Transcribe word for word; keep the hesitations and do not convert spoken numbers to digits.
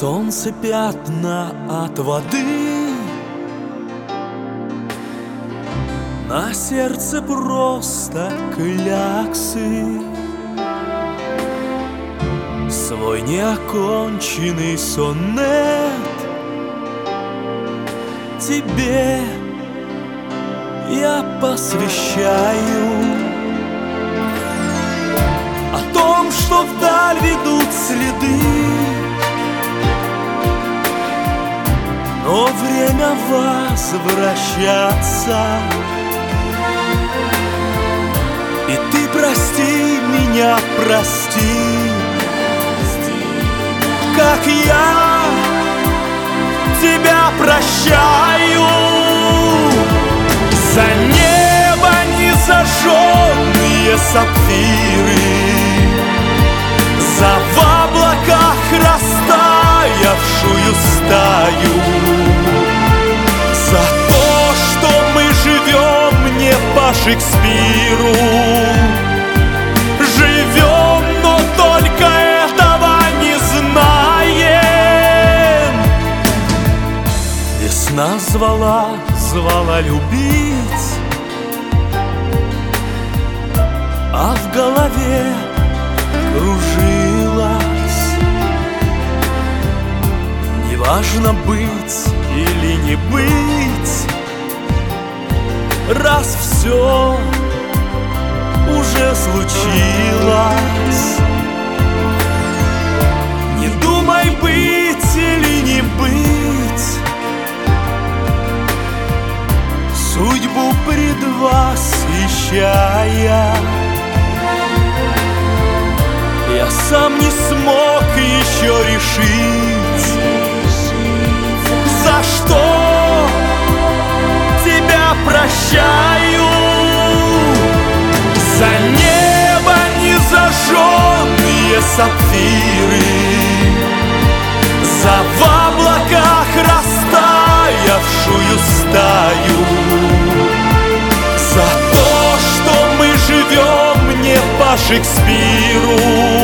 солнце пятна от воды, на сердце просто кляксы. Свой неоконченный сонет тебе я посвящаю. О том, что вдаль ведут следы, но время возвращаться. И ты прости меня, прости, как я тебя прощаю. За небо незажженные сапфиры, за в облаках растаявшую стаю, за то, что мы живем не по Шекспиру, живем, но только этого не знаем. Весна звала, звала любить, а в голове кружилась. Неважно быть или не быть, раз все уже случилось. Не думай быть или не быть, судьбу предвосхищая. Я сам не смог еще решить, за что тебя прощаю. За небо незажженные сапфиры, за в облаках растаявшую стаю, за то, что мы живем не по Шекспиру,